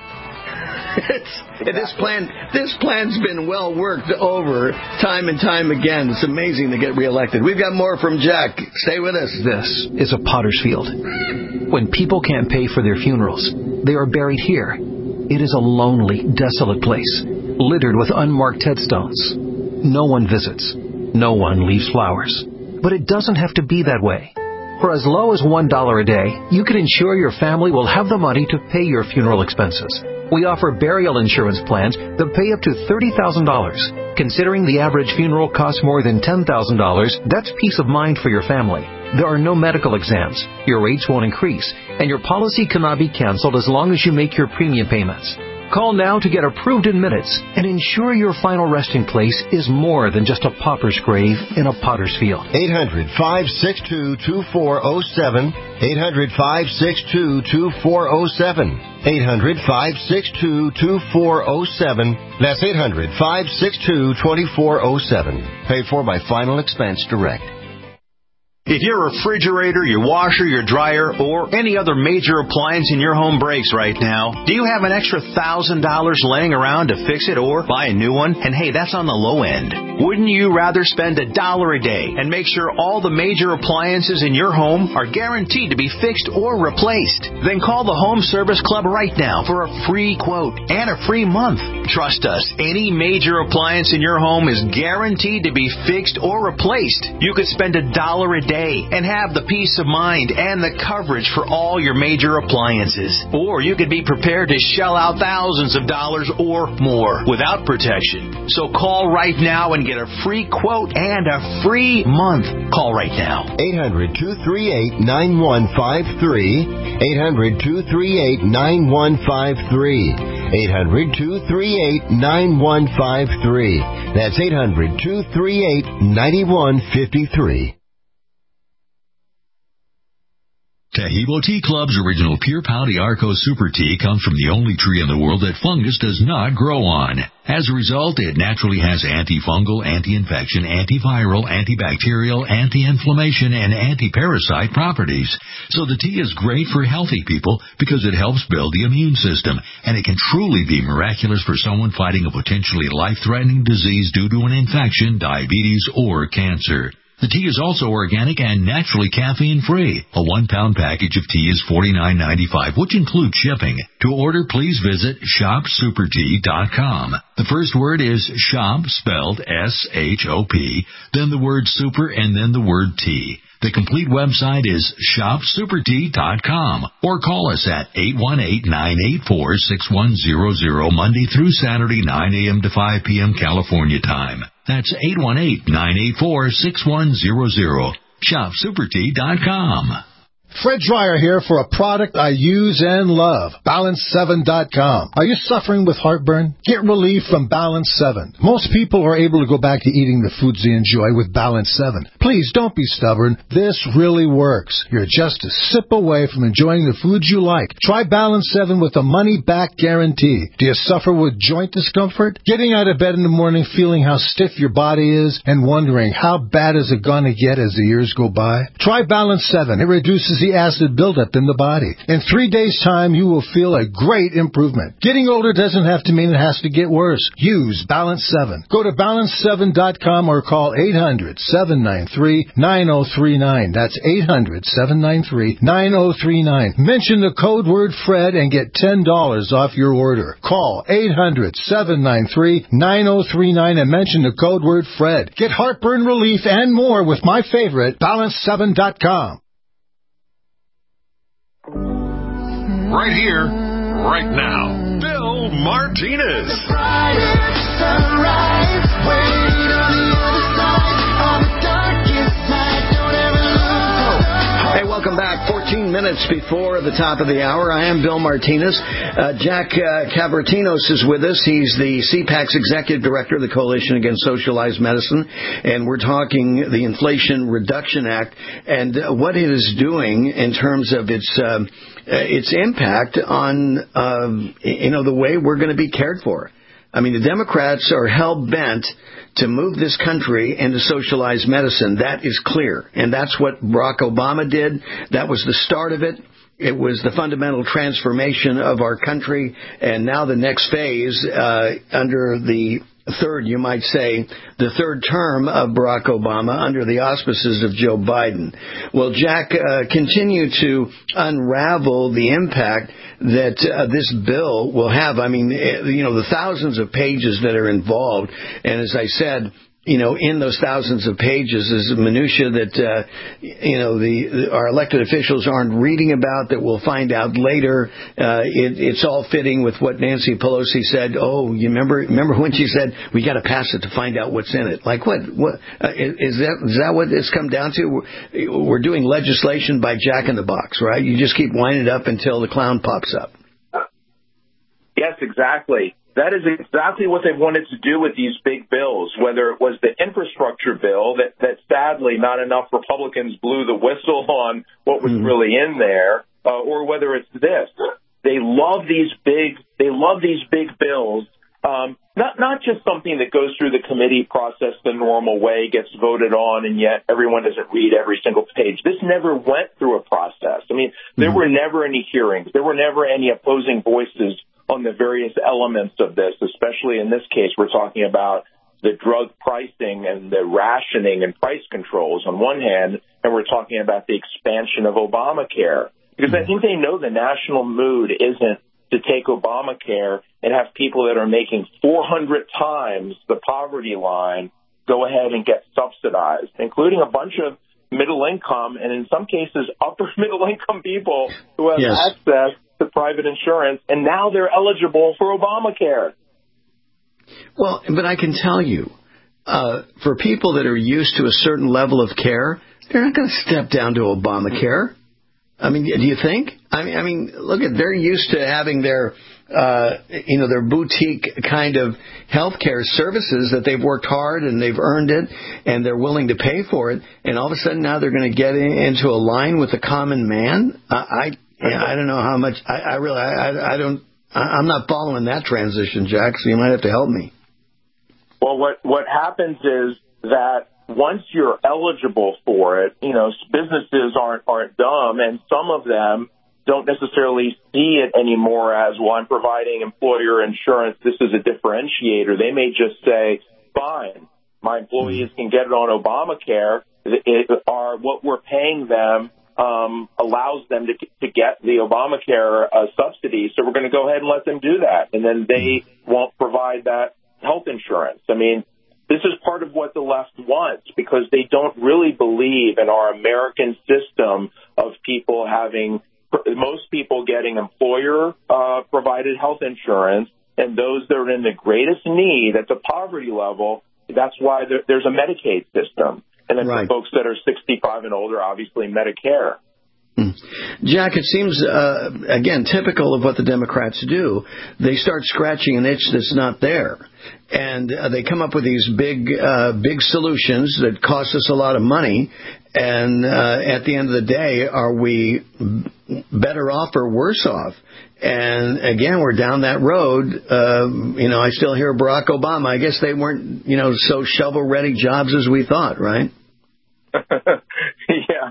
This plan's been well worked over time and time again. It's amazing to get reelected. We've got more from Jack. Stay with us. This is a potter's field. When people can't pay for their funerals, they are buried here. It is a lonely, desolate place, littered with unmarked headstones. No one visits. No one leaves flowers. But it doesn't have to be that way. For as low as $1 a day, you can ensure your family will have the money to pay your funeral expenses. We offer burial insurance plans that pay up to $30,000. Considering the average funeral costs more than $10,000, that's peace of mind for your family. There are no medical exams, your rates won't increase, and your policy cannot be canceled as long as you make your premium payments. Call now to get approved in minutes and ensure your final resting place is more than just a pauper's grave in a potter's field. 800-562-2407. 800-562-2407. 800-562-2407. That's 800-562-2407. Paid for by Final Expense Direct. If your refrigerator, your washer, your dryer, or any other major appliance in your home breaks right now, do you have an extra $1,000 laying around to fix it or buy a new one? And hey, that's on the low end. Wouldn't you rather spend $1 a day and make sure all the major appliances in your home are guaranteed to be fixed or replaced? Then call the Home Service Club right now for a free quote and a free month. Trust us, any major appliance in your home is guaranteed to be fixed or replaced. You could spend $1 a day and have the peace of mind and the coverage for all your major appliances. Or you could be prepared to shell out thousands of dollars or more without protection. So call right now and get a free quote and a free month. Call right now. 800-238-9153. 800-238-9153. 800-238-9153. That's 800-238-9153. Taheebo Tea Club's original Pure Pouty Arco Super Tea comes from the only tree in the world that fungus does not grow on. As a result, it naturally has antifungal, anti-infection, antiviral, antibacterial, anti-inflammation, and anti-parasite properties. So the tea is great for healthy people because it helps build the immune system, and it can truly be miraculous for someone fighting a potentially life-threatening disease due to an infection, diabetes, or cancer. The tea is also organic and naturally caffeine-free. A 1-pound package of tea is $49.95, which includes shipping. To order, please visit shopsupertea.com. The first word is shop, spelled S-H-O-P, then the word super, and then the word tea. The complete website is shopsupertea.com, or call us at 818-984-6100 Monday through Saturday, 9 a.m. to 5 p.m. California time. That's 818-984-6100. ShopSuperTea.com. Fred Dreyer here for a product I use and love, Balance7.com. Are you suffering with heartburn? Get relief from Balance 7. Most people are able to go back to eating the foods they enjoy with Balance 7. Please don't be stubborn. This really works. You're just a sip away from enjoying the foods you like. Try Balance 7 with a money-back guarantee. Do you suffer with joint discomfort? Getting out of bed in the morning feeling how stiff your body is and wondering how bad is it going to get as the years go by? Try Balance 7. It reduces the acid buildup in the body. In 3 days' time, you will feel a great improvement. Getting older doesn't have to mean it has to get worse. Use Balance 7. Go to Balance7.com or call 800-793-9039. That's 800-793-9039. Mention the code word Fred and get $10 off your order. Call 800-793-9039 and mention the code word Fred. Get heartburn relief and more with my favorite, Balance7.com. Right here, right now, Bill Martinez. Hey, welcome back. 14 minutes before the top of the hour. I am Bill Martinez. Jack Cabratinos is with us. He's the CPAC's Executive Director of the Coalition Against Socialized Medicine, and we're talking the Inflation Reduction Act and what it is doing in terms of its impact on the way we're going to be cared for. I mean, the Democrats are hell-bent to move this country into socialized medicine. That is clear. And that's what Barack Obama did. That was the start of it. It was the fundamental transformation of our country. And now the next phase, under the third, you might say, the third term of Barack Obama under the auspices of Joe Biden. Well, Jack, continue to unravel the impact that this bill will have. I mean, the thousands of pages that are involved. And as I said, in those thousands of pages is minutia that, our elected officials aren't reading about, that we'll find out later. It's all fitting with what Nancy Pelosi said. Oh, you remember when she said, we got to pass it to find out what's in it? Like what is that what it's come down to? We're doing legislation by Jack in the Box, right? You just keep winding it up until the clown pops up. Yes, exactly. That is exactly what they wanted to do with these big bills, whether it was the infrastructure bill that sadly not enough Republicans blew the whistle on what was really in there, or whether it's this. They love these big bills, not just something that goes through the committee process the normal way, gets voted on, and yet everyone doesn't read every single page. This never went through a process. I mean, there were never any hearings. There were never any opposing voices on the various elements of this, especially in this case, we're talking about the drug pricing and the rationing and price controls on one hand, and we're talking about the expansion of Obamacare. Because I think they know the national mood isn't to take Obamacare and have people that are making 400 times the poverty line go ahead and get subsidized, including a bunch of middle income and in some cases upper middle income people who have access to private insurance, and now they're eligible for Obamacare. Well, but I can tell you, for people that are used to a certain level of care, they're not going to step down to Obamacare. I mean, do you think? I mean, look at, they're used to having their their boutique kind of healthcare services that they've worked hard and they've earned it and they're willing to pay for it. And all of a sudden now they're going to get into a line with the common man. I don't know how much. I'm not following that transition, Jack. So you might have to help me. Well, what happens is that once you're eligible for it, businesses aren't dumb, and some of them don't necessarily see it anymore as, well, I'm providing employer insurance. This is a differentiator. They may just say, fine, my employees can get it on Obamacare. What we're paying them allows them to get the Obamacare subsidy, so we're going to go ahead and let them do that. And then they won't provide that health insurance. I mean, this is part of what the left wants, because they don't really believe in our American system of people having, most people getting employer provided health insurance, and those that are in the greatest need at the poverty level, that's why there's a Medicaid system. And then for folks that are 65 and older, obviously Medicare. Jack, it seems, again, typical of what the Democrats do. They start scratching an itch that's not there. And they come up with these big solutions that cost us a lot of money. And at the end of the day, are we better off or worse off? And again, we're down that road. I still hear Barack Obama. I guess they weren't, so shovel-ready jobs as we thought, right? Yeah.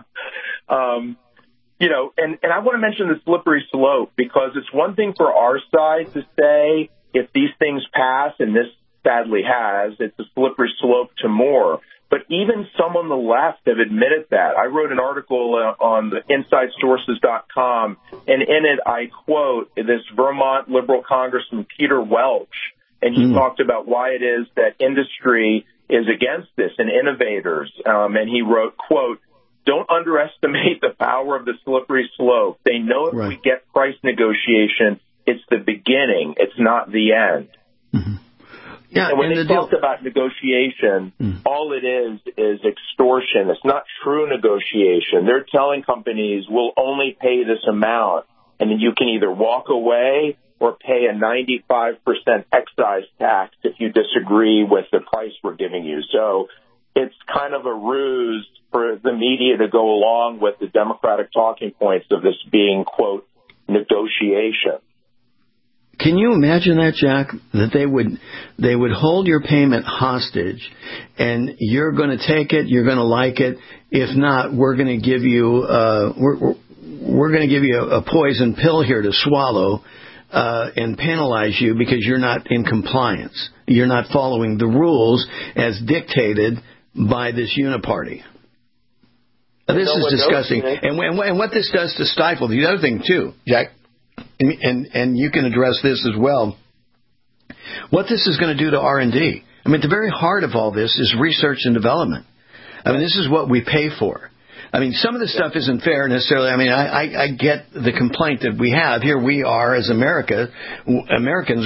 And I want to mention the slippery slope, because it's one thing for our side to say, if these things pass, and this sadly has, it's a slippery slope to more. But even some on the left have admitted that. I wrote an article on the InsideSources.com, and in it I quote this Vermont Liberal Congressman Peter Welch, and he talked about why it is that industry is against this and innovators. And he wrote, quote, "Don't underestimate the power of the slippery slope. They know if we get price negotiation, it's the beginning. It's not the end." Mm-hmm. Yeah, and when they talk about negotiation, all it is extortion. It's not true negotiation. They're telling companies, we'll only pay this amount, and then you can either walk away or pay a 95% excise tax if you disagree with the price we're giving you. So it's kind of a ruse for the media to go along with the Democratic talking points of this being, quote, negotiation. Can you imagine that, Jack? That they would hold your payment hostage, and you're going to take it, you're going to like it. If not, we're going to give you we're going to give you a poison pill here to swallow and penalize you because you're not in compliance. You're not following the rules as dictated by this uniparty. This is disgusting. And what this does to stifle, the other thing too, Jack, and you can address this as well, what this is going to do to R&D. I mean, at the very heart of all this is research and development. I mean, this is what we pay for. I mean, some of the stuff isn't fair necessarily. I mean, I get the complaint that we have. Here we are as Americans,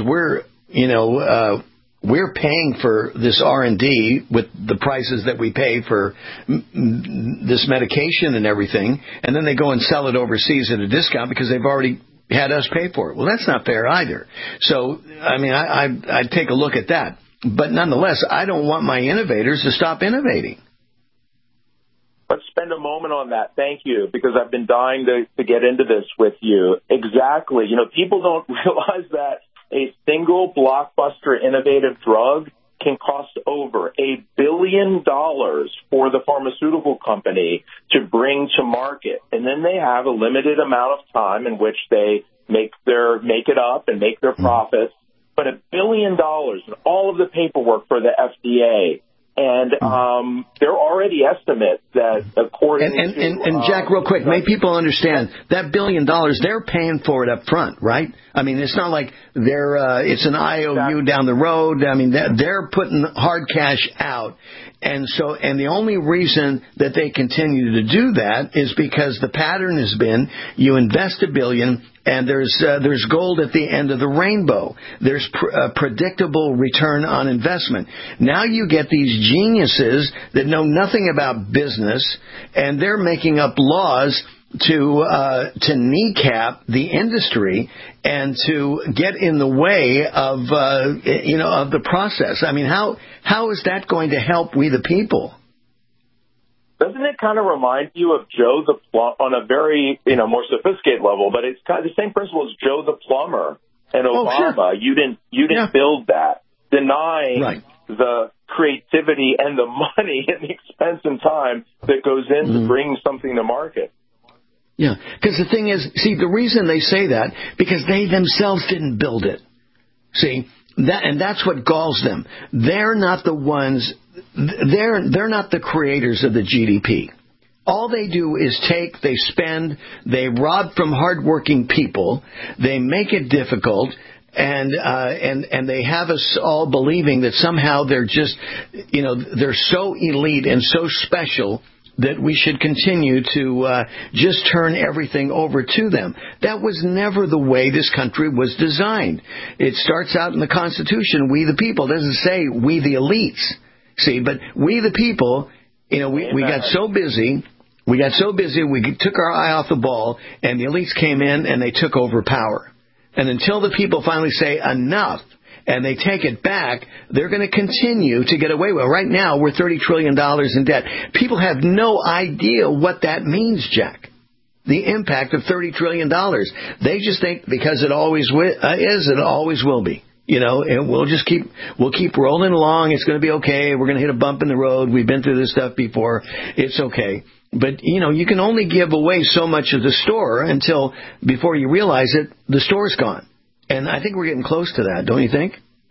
we're paying for this R&D with the prices that we pay for this medication and everything, and then they go and sell it overseas at a discount because they've already had us pay for it. Well, that's not fair either. So, I mean, I'd take a look at that. But nonetheless, I don't want my innovators to stop innovating. Let's spend a moment on that. Thank you, because I've been dying to get into this with you. Exactly. People don't realize that a single blockbuster innovative drug can cost over $1 billion for the pharmaceutical company to bring to market. And then they have a limited amount of time in which they make it up and make their profits. But $1 billion and all of the paperwork for the FDA. And there are already estimates that according to... And Jack, real quick, make people understand, that $1 billion, they're paying for it up front, right? I mean, it's not like it's an IOU down the road. I mean, they're putting hard cash out. And the only reason that they continue to do that is because the pattern has been you invest $1 billion and there's gold at the end of the rainbow. There's predictable return on investment. Now you get these geniuses that know nothing about business, and they're making up laws to kneecap the industry and to get in the way of of the process. I mean, how is that going to help we the people? Doesn't it kind of remind you of Joe the Plumber on a very more sophisticated level? But it's kind of the same principle as Joe the Plumber and Obama. Sure. You didn't build that, denying the creativity and the money and the expense and time that goes into bringing something to market. Yeah, because the thing is, see, the reason they say that, because they themselves didn't build it. See, that's what galls them. They're not the ones, they're not the creators of the GDP. All they do is they spend, they rob from hardworking people, they make it difficult, and they have us all believing that somehow they're just, they're so elite and so special that we should continue to just turn everything over to them. That was never the way this country was designed. It starts out in the Constitution, we the people. It doesn't say we the elites. See, but we the people, we got so busy. We took our eye off the ball, and the elites came in and they took over power. And until the people finally say enough, and they take it back, they're going to continue to get away with it. Right now, we're $30 trillion in debt. People have no idea what that means, Jack. The impact of $30 trillion. They just think because it always is, it always will be. And we'll keep rolling along. It's going to be okay. We're going to hit a bump in the road. We've been through this stuff before. It's okay. But, you can only give away so much of the store until, before you realize it, the store's gone. And I think we're getting close to that, don't you think?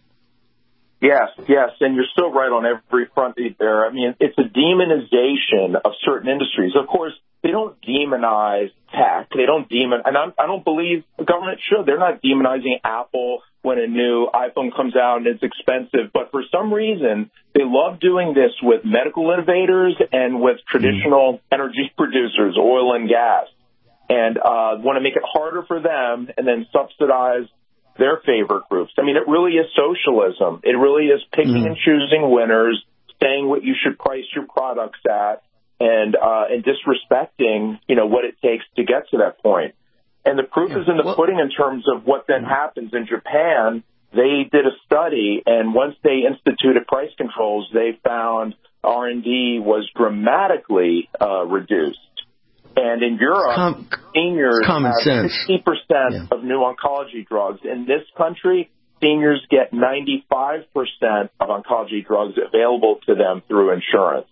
Yes, and you're so right on every front there. I mean, it's a demonization of certain industries. Of course, they don't demonize tech. They don't and I don't believe the government should. They're not demonizing Apple when a new iPhone comes out and it's expensive. But for some reason, they love doing this with medical innovators and with traditional energy producers, oil and gas, and want to make it harder for them and then subsidize their favorite groups. I mean, it really is socialism. It really is picking and choosing winners, saying what you should price your products at, and disrespecting, what it takes to get to that point. And the proof is in the pudding in terms of what then happens in Japan. They did a study, and once they instituted price controls, they found R&D was dramatically reduced. And in Europe, seniors have 60% of new oncology drugs. In this country, seniors get 95% of oncology drugs available to them through insurance.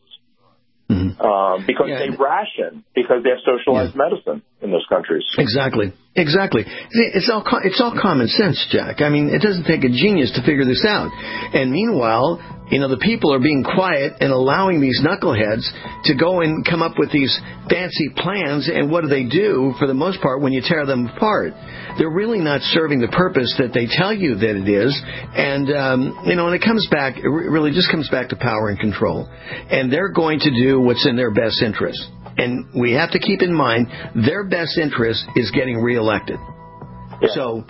Because they ration, because they have socialized medicine in those countries. Exactly. It's all common sense, Jack. I mean, it doesn't take a genius to figure this out. And meanwhile, the people are being quiet and allowing these knuckleheads to go and come up with these fancy plans. And what do for the most part when you tear them apart? They're really not serving the purpose that they tell you that it is. And, and it really just comes back to power and control. And they're going to do what's in their best interest. And we have to keep in mind their best interest is getting reelected. Yeah. So,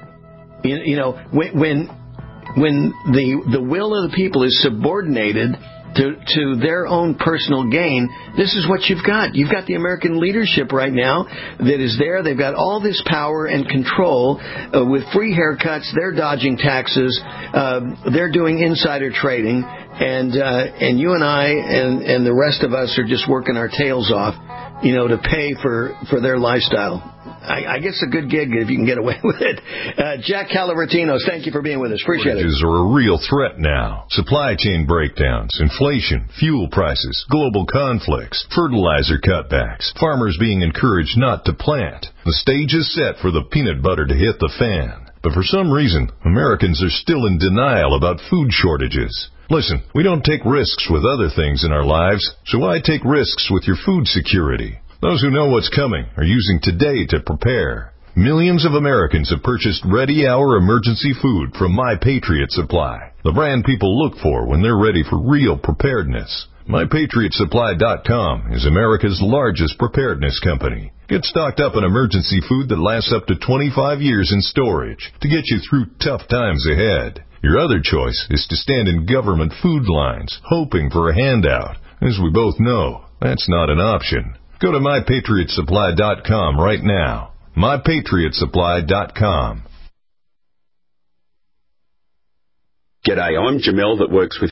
when the will of the people is subordinated to their own personal gain, this is what you've got. You've got the American leadership right now that is there. They've got all this power and control with free haircuts. They're dodging taxes. They're doing insider trading. And you and I and the rest of us are just working our tails off, to pay for their lifestyle. I guess a good gig if you can get away with it. Jack Calavertinos, thank you for being with us. Appreciate it. Shortages are a real threat now. Supply chain breakdowns, inflation, fuel prices, global conflicts, fertilizer cutbacks, farmers being encouraged not to plant. The stage is set for the peanut butter to hit the fan. But for some reason, Americans are still in denial about food shortages. Listen, we don't take risks with other things in our lives, so why take risks with your food security? Those who know what's coming are using today to prepare. Millions of Americans have purchased Ready Hour emergency food from My Patriot Supply, the brand people look for when they're ready for real preparedness. MyPatriotSupply.com is America's largest preparedness company. Get stocked up on emergency food that lasts up to 25 years in storage to get you through tough times ahead. Your other choice is to stand in government food lines, hoping for a handout. As we both know, that's not an option. Go to MyPatriotSupply.com right now. MyPatriotSupply.com. G'day, I'm Jamel that works with